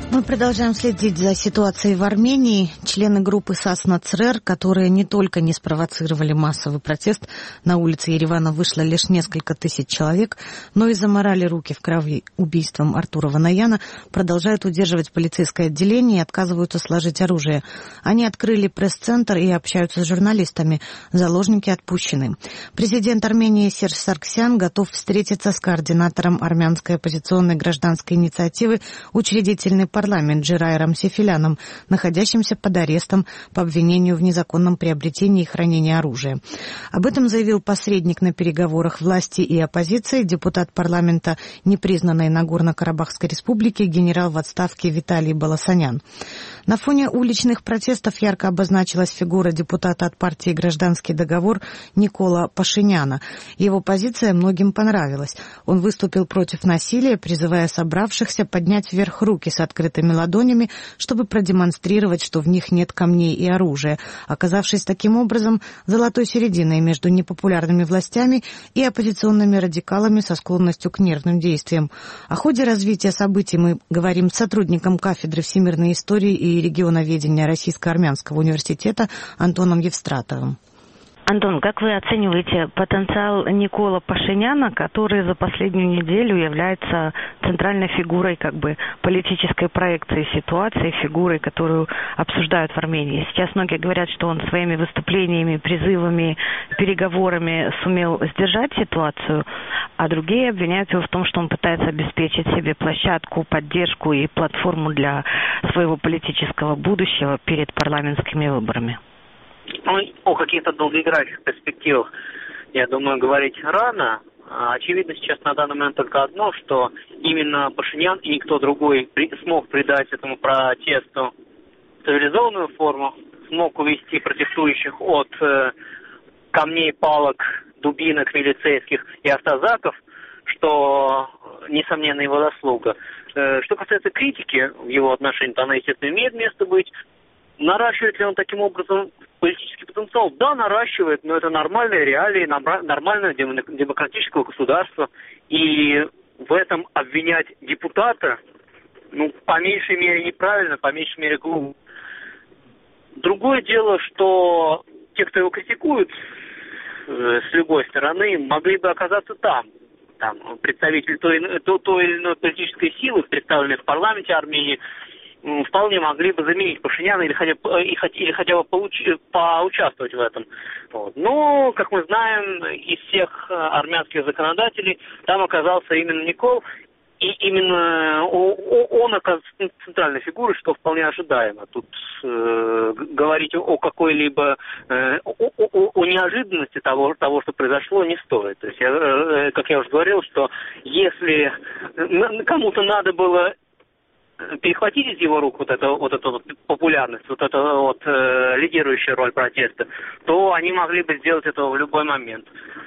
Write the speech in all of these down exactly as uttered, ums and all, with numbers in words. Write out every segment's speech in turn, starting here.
Мы продолжаем следить за ситуацией в Армении. Члены группы САС-НАЦРЭР, которые не только не спровоцировали массовый протест, на улице Еревана вышло лишь несколько тысяч человек, но и заморали руки в крови убийством Артура Ванаяна, продолжают удерживать полицейское отделение и отказываются сложить оружие. Они открыли пресс-центр и общаются с журналистами. Заложники отпущены. Президент Армении Серж Саргсян готов встретиться с координатором армянской оппозиционной гражданской инициативы «Учредительный парламент» Джирайром Сефиляном, находящимся под арестом по обвинению в незаконном приобретении и хранении оружия. Об этом заявил посредник на переговорах власти и оппозиции, депутат парламента непризнанной Нагорно-Карабахской республики, генерал в отставке Виталий Баласанян. На фоне уличных протестов ярко обозначилась фигура депутата от партии «Гражданский договор» Никола Пашиняна. Его позиция многим понравилась. Он выступил против насилия, призывая собравшихся поднять вверх руки с открытыми ладонями, чтобы продемонстрировать, что в них нет камней и оружия, оказавшись таким образом золотой серединой между непопулярными властями и оппозиционными радикалами со склонностью к нервным действиям. О ходе развития событий мы говорим с сотрудником кафедры всемирной истории и регионоведения Российско-Армянского университета Антоном Евстратовым. Антон, как вы оцениваете потенциал Никола Пашиняна, который за последнюю неделю является центральной фигурой как бы политической проекции ситуации, фигурой, которую обсуждают в Армении? Сейчас многие говорят, что он своими выступлениями, призывами, переговорами сумел сдержать ситуацию, а другие обвиняют его в том, что он пытается обеспечить себе площадку, поддержку и платформу для своего политического будущего перед парламентскими выборами. Ну, о каких-то долгоиграющих перспективах, я думаю, говорить рано. Очевидно сейчас на данный момент только одно, что именно Пашинян и никто другой при, смог придать этому протесту цивилизованную форму, смог увести протестующих от э, камней, палок, дубинок милицейских и автозаков, что, несомненно, его заслуга. Э, что касается критики в его отношении, то она, естественно, имеет место быть. Наращивает ли он таким образом политический потенциал? Да, наращивает, но это нормальные реалии, нормальное демократическое государство. И в этом обвинять депутата, ну, по меньшей мере неправильно, по меньшей мере глупо. Другое дело, что те, кто его критикуют э, с любой стороны, могли бы оказаться там. Там представители той, той, той или иной политической силы, представленной в парламенте Армении, вполне могли бы заменить Пашиняна или хотя, или хотя бы получ, поучаствовать в этом. Вот. Но, как мы знаем, из всех армянских законодателей там оказался именно Никол, и именно он оказался центральной фигурой, что вполне ожидаемо. Тут э, говорить о какой-либо, э, о, о, о неожиданности того, того, что произошло, не стоит. То есть, я, э, как я уже говорил, что если кому-то надо было перехватить из его рук вот эту вот эту вот популярность, вот эту вот э, лидирующую роль протеста, то они могли бы сделать это в любой момент.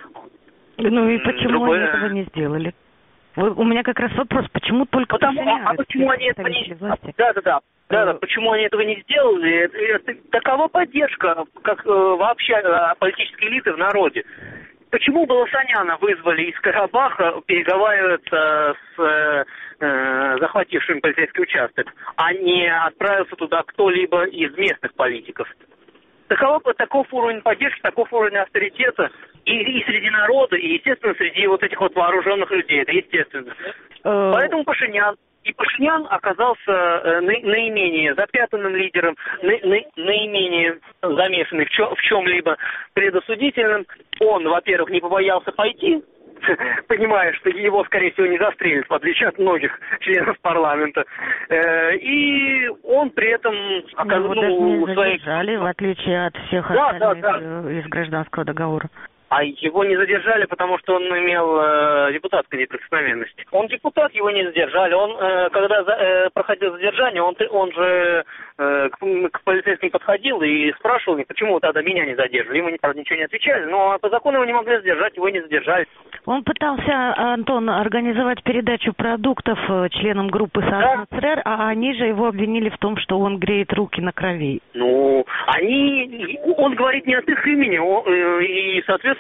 Ну и почему Другое... они этого не сделали? Вы, у меня как раз вопрос, почему только Потому, а, а почему они этого не власти? Да, да, да. Да, да, почему они этого не сделали? Это, это, такова поддержка, как э, вообще э, политической элиты в народе. Почему Баласаняна вызвали из Карабаха переговариваться с э, захватившим полицейский участок, а не отправился туда кто-либо из местных политиков? Таков, таков уровень поддержки, таков уровень авторитета и, и среди народа, и, естественно, среди вот этих вот вооруженных людей. Это естественно. Поэтому Пашинян. И Пашинян оказался э, на, наименее запятнанным лидером, на, на, наименее замешанный в, чё, в чем-либо предосудительным. Он, во-первых, не побоялся пойти, понимая, что его, скорее всего, не застрелят, в отличие от многих членов парламента. Э, и он при этом оказал... Ну, его своей... задержали, в отличие от всех да, остальных да, да. из гражданского договора. А его не задержали, потому что он имел э, депутатскую неприкосновенность. Он депутат, его не задержали. Он, э, когда за, э, проходил задержание, он, он же э, к, к полицейским подходил и спрашивал, почему тогда меня не задерживали. Ему, правда, ничего не отвечали, но по закону его не могли задержать, его не задержали. Он пытался, Антон, организовать передачу продуктов членам группы САС-НАЦРЭР, да? А они же его обвинили в том, что он греет руки на крови. Ну, они... Он говорит не от их имени, он, и, соответственно,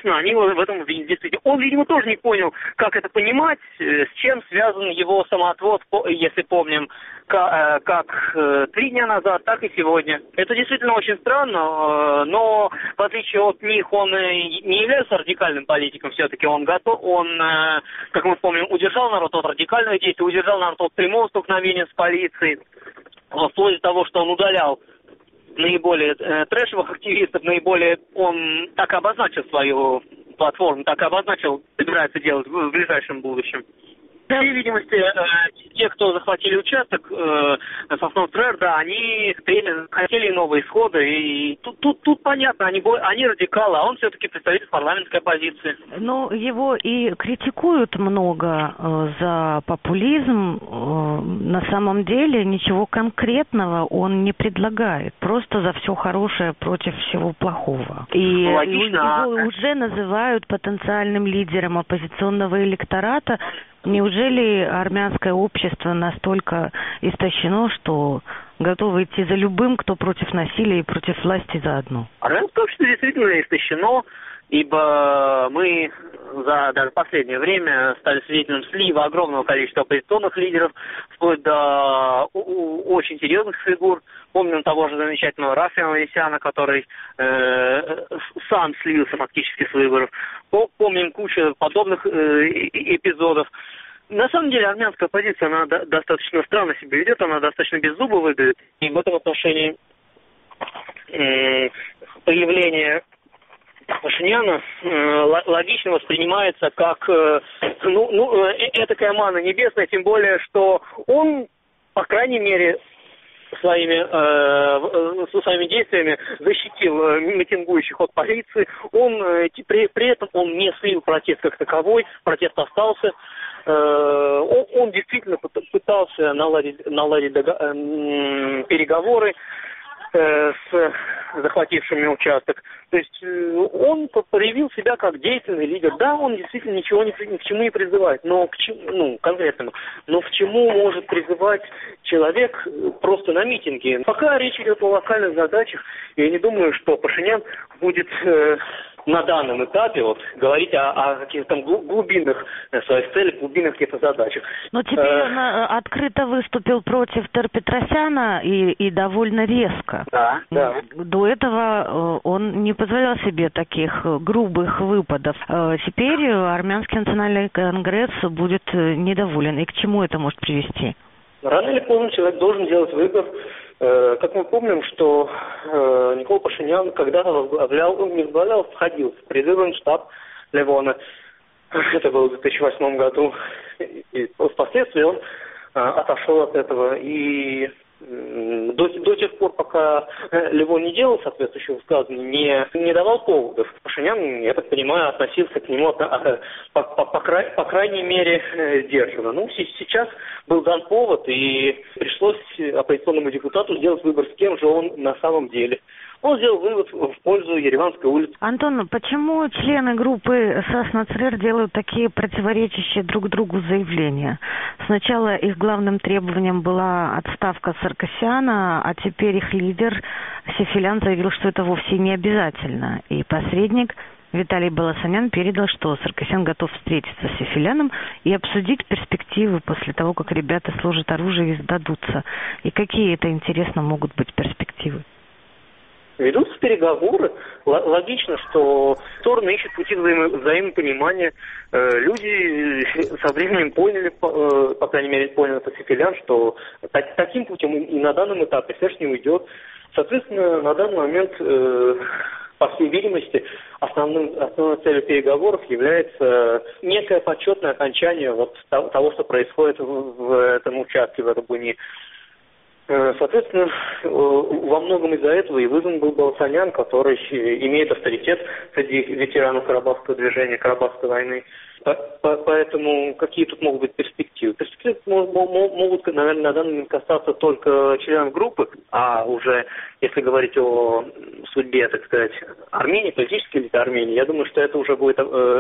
соответственно, они в этом действительно... Он, видимо, тоже не понял, как это понимать, с чем связан его самоотвод, если помним, как три дня назад, так и сегодня. Это действительно очень странно, но в отличие от них он не является радикальным политиком, все-таки он готов, он, как мы помним, удержал народ от радикальных действий, удержал народ от прямого столкновения с полицией, вплоть до того, что он удалял наиболее э, трэшевых активистов, наиболее он так обозначил свою платформу, так обозначил, собирается делать в, в ближайшем будущем. По всей видимости, э, те, кто захватили участок, э, Сосновцрер, да, они хотели, хотели новые исходы, и тут, тут, тут понятно, они, они радикалы, а он все-таки представитель парламентской оппозиции. Ну, его и критикуют много э, за популизм. Э, на самом деле ничего конкретного он не предлагает, просто за все хорошее против всего плохого. И логично. Его уже называют потенциальным лидером оппозиционного электората. Неужели армянское общество настолько истощено, что готово идти за любым, кто против насилия и против власти заодно? Армянское общество действительно истощено, ибо мы за даже последнее время стали свидетелем слива огромного количества оппозиционных лидеров, вплоть до очень серьезных фигур. Помним того же замечательного Рафима Аванесяна, который э, сам слился фактически с выборов. Помним кучу подобных э, эпизодов. На самом деле армянская оппозиция, она до- достаточно странно себя ведет, она достаточно беззубо выглядит. И в этом отношении э, появление Пашиняна э, логично воспринимается как э, ну, ну, э, этакая мана небесная, тем более, что он, по крайней мере, своими, э, со своими действиями защитил э, митингующих от полиции. Он, э, при, при этом он не слил протест как таковой, протест остался. Э, он, он действительно пытался наладить, наладить дого- э, переговоры э, с захватившими участок. То есть э, он проявил себя как действенный лидер. Да, он действительно ничего ни, ни к чему не призывает, но к чему, ну, конкретному. Но к чему может призывать человек просто на митинге? Пока речь идет о локальных задачах, я не думаю, что Пашинян будет э, на данном этапе вот, говорить о, о каких-то там глубинных своих целях, глубинных каких-то задачах. Но теперь э... он открыто выступил против Терпетросяна и, и довольно резко. Да, да. До этого он не позволял себе таких грубых выпадов. Теперь Армянский национальный конгресс будет недоволен. И к чему это может привести? Рано или поздно человек должен делать выбор. Как мы помним, что Никола Пашинян когда-то возглавлял, он не возглавлял, входил в предвыборный штаб Левона. Это было в две тысячи восьмом году. И впоследствии он отошел от этого. И до, до тех пор, пока Левон не делал соответствующего высказывания, не, не давал поводов, Пашинян, я так понимаю, относился к нему по, по, по, по, край, по крайней мере сдержанно. Ну, сейчас был дан повод, и пришлось оппозиционному депутату сделать выбор, с кем же он на самом деле. Он сделал вывод в пользу Ереванской улицы. Антон, почему члены группы Сосновцрер делают такие противоречащие друг другу заявления? Сначала их главным требованием была отставка Саркисяна, а теперь их лидер Сефилян заявил, что это вовсе не обязательно. И посредник Виталий Баласанян передал, что Саркисян готов встретиться с Сефиляном и обсудить перспективы после того, как ребята сложат оружие и сдадутся. И какие это, интересно, могут быть перспективы? Ведутся переговоры. Л- логично, что стороны ищут пути взаимо- взаимопонимания. Э, люди со временем поняли, по, э, по крайней мере, понял это Сефилян, что так, таким путем и, и на данном этапе Сэш не уйдет. Соответственно, на данный момент, э, по всей видимости, основным, основной целью переговоров является некое почетное окончание вот того, что происходит в, в этом участке, в этом буне. Соответственно, во многом из-за этого и вызван был Баласанян, который имеет авторитет среди ветеранов Карабахского движения, Карабахской войны. Поэтому какие тут могут быть перспективы? Перспективы могут, наверное, на данный момент касаться только членов группы, а уже, если говорить о судьбе, так сказать, Армении, политической элиты Армении, я думаю, что это уже будет,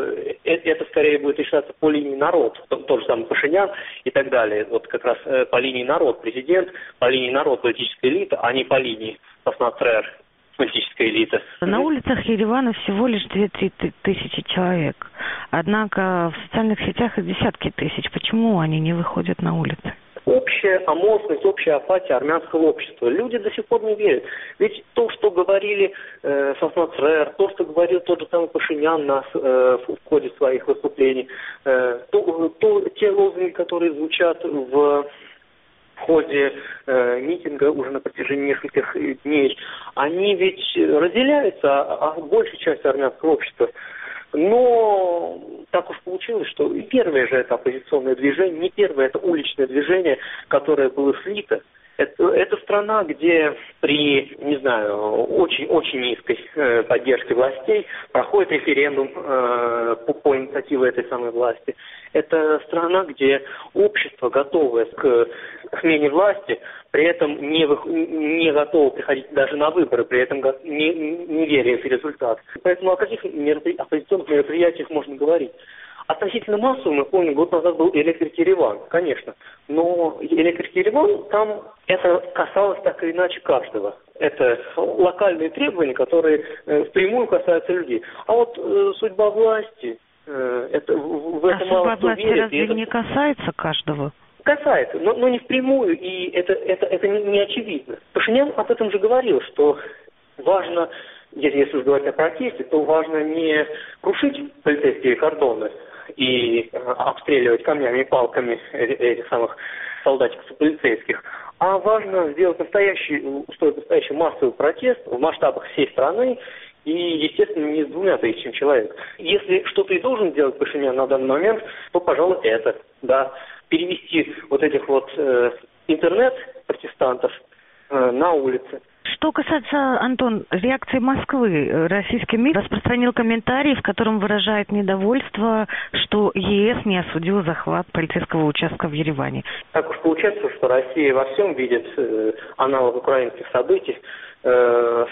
это скорее будет решаться по линии народ, тот же самый Пашинян и так далее. Вот как раз по линии народ президент, по линии народ политическая элита, а не по линии Сосновцрер политическая элита. На улицах Еревана всего лишь две-три тысячи человек. Однако в социальных сетях их десятки тысяч. Почему они не выходят на улицы? Общая аморфность, общая апатия армянского общества. Люди до сих пор не верят. Ведь то, что говорили э, Саснат Црер, то, что говорил тот же самый Пашинян на, э, в ходе своих выступлений, э, то, то, те лозунги, которые звучат в... в ходе э, митинга уже на протяжении нескольких дней, они ведь разделяются, а, а большей частью армянского общества. Но так уж получилось, что и первое же это оппозиционное движение, не первое это уличное движение, которое было слито. Это, это страна, где при, не знаю, очень-очень низкой э, поддержке властей проходит референдум э, по, по инициативе этой самой власти. Это страна, где общество, готовое к смене власти, при этом не, вы, не готово приходить даже на выборы, при этом не, не веря в результат. Поэтому о каких меропри... оппозиционных мероприятиях можно говорить? Относительно массово, мы помним, год назад был Электрик Ереван, конечно. Но Электрик Ереван, там это касалось так или иначе каждого. Это локальные требования, которые э, впрямую касаются людей. А вот э, судьба власти, э, это, в это а мало кто власти верит. разве это... не касается каждого? Касается, но, но не впрямую, и это, это, это не, не очевидно. Пашинян об этом же говорил, что важно, если уж говорить о протесте, то важно не крушить полицейские кордоны и обстреливать камнями и палками этих самых солдатиков полицейских, а важно сделать настоящий, устроить настоящий массовый протест в масштабах всей страны и, естественно, не с двумя тысячами человек. Если что-то и должен делать Пашинян на данный момент, то, пожалуй, это, да, перевести вот этих вот э, интернет-протестантов э, на улицы. Что касается, Антон, реакции Москвы, российский МИД распространил комментарий, в котором выражает недовольство, что ЕС не осудил захват полицейского участка в Ереване. Так уж получается, что Россия во всем видит э, аналог украинских событий. Э,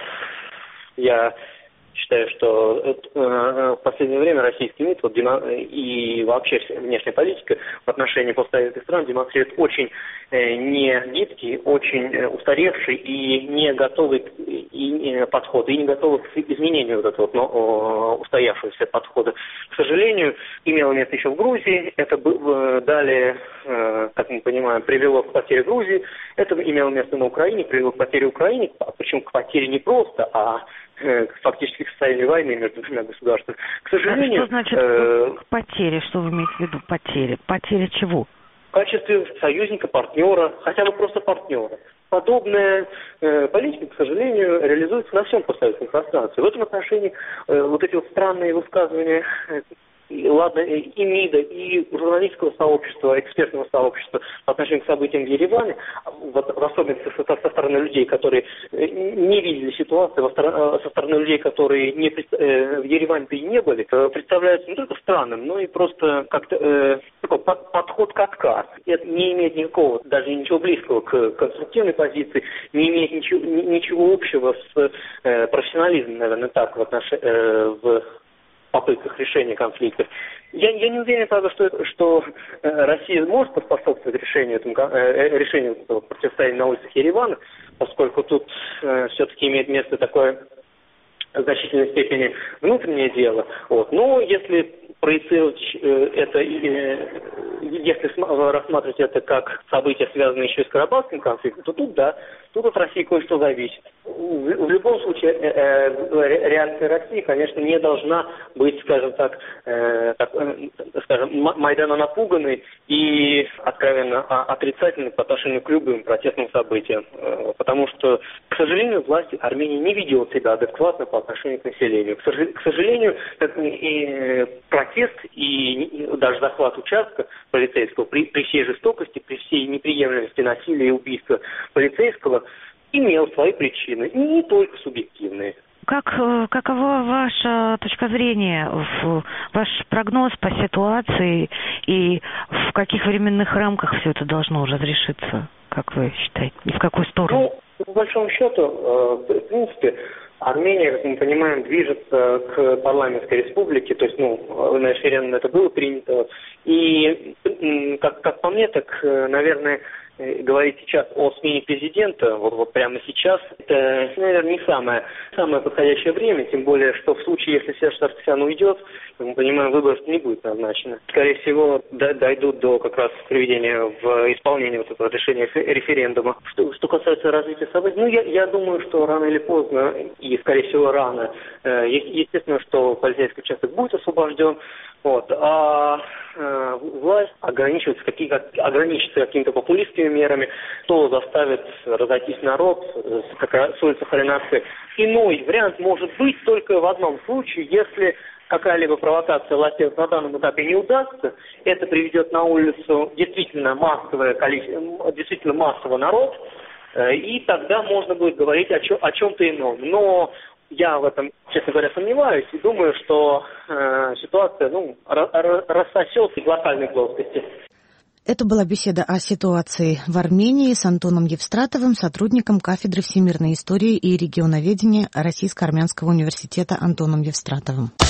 я считаю, что это, э, в последнее время российский МИД вот, и вообще внешняя политика в отношении постсоветских стран демонстрирует очень э, не гибкий, очень э, устаревший и не готовый и, э, подход, и не готовый к изменению вот этого вот, но, э, устоявшегося подхода. К сожалению, имело место еще в Грузии, это э, далее, э, как мы понимаем, привело к потере Грузии, это имело место на Украине, привело к потере Украины, причем к потере не просто, а фактически к состоянию войны между двумя государствами. К сожалению... А что значит э, потери? Что вы имеете в виду потери? Потеря чего? В качестве союзника, партнера, хотя бы просто партнера. Подобная э, политика, к сожалению, реализуется на всем постсоветском пространстве. В этом отношении э, вот эти вот странные высказывания... Э, И, ладно, и МИДа, и журналистского сообщества, экспертного сообщества по отношению к событиям в Ереване, в, в особенности со, со стороны людей, которые не видели ситуацию, со стороны людей, которые не, э, в Ереване-то и не были, представляются не только странным, но и просто как-то э, такой под, подход к отказу. Это не имеет никакого, даже ничего близкого к конструктивной позиции, не имеет ничего, ничего общего с э, профессионализмом, наверное, так в отношении э, в попытках решения конфликтов. Я, я не уверен, правда, что, это, что э, Россия может поспособствовать решению, этому, э, решению этого противостояния на улицах Еревана, поскольку тут э, все-таки имеет место такое в значительной степени внутреннее дело. Вот. Но если проецировать э, это, э, если рассматривать это как событие, связанное еще и с Карабахским конфликтом, то тут да, тут от России кое-что зависит. В, в любом случае, э, э, реакция России, конечно, не должна быть, скажем так, э, так э, скажем, Майдана напуганной и откровенно отрицательной по отношению к любым протестным событиям. Э, потому что, к сожалению, власть Армении не ведет себя адекватно по отношению к населению. К, сож, к сожалению, это, и, протест и, и даже захват участка полицейского при, при всей жестокости, при всей неприемлемости насилия и убийства полицейского имел свои причины, и не только субъективные. Как, какова ваша точка зрения, ваш прогноз по ситуации и в каких временных рамках все это должно разрешиться, как вы считаете, и в какую сторону? Ну, по большому счету, в принципе, Армения, как мы понимаем, движется к парламентской республике, то есть, ну, на референдуме это было принято. И, как, как по мне, так, наверное, говорить сейчас о смене президента, вот, вот прямо сейчас, это, наверное, не самое, самое подходящее время, тем более, что в случае, если Серж Саркисян уйдет, мы понимаем, выборов не будет назначено. Скорее всего, дойдут до как раз приведения в исполнение вот этого решения референдума. Что, что касается развития событий, ну, я, я думаю, что рано или поздно, и, скорее всего, рано, э, естественно, что полицейский участок будет освобожден, вот, а э, власть ограничивается, какие, ограничится какими-то популистскими мерами, то заставит разойтись народ с, с улицы Харинасы. Иной вариант может быть только в одном случае, если какая-либо провокация властей на данном этапе не удастся, это приведет на улицу действительно массовое количество, действительно массовый народ, и тогда можно будет говорить о, чем, о чем-то ином. Но я в этом, честно говоря, сомневаюсь и думаю, что э, ситуация ну, рассосется в локальной плоскости. Это была беседа о ситуации в Армении с Антоном Евстратовым, сотрудником кафедры всемирной истории и регионоведения Российско-Армянского университета Антоном Евстратовым.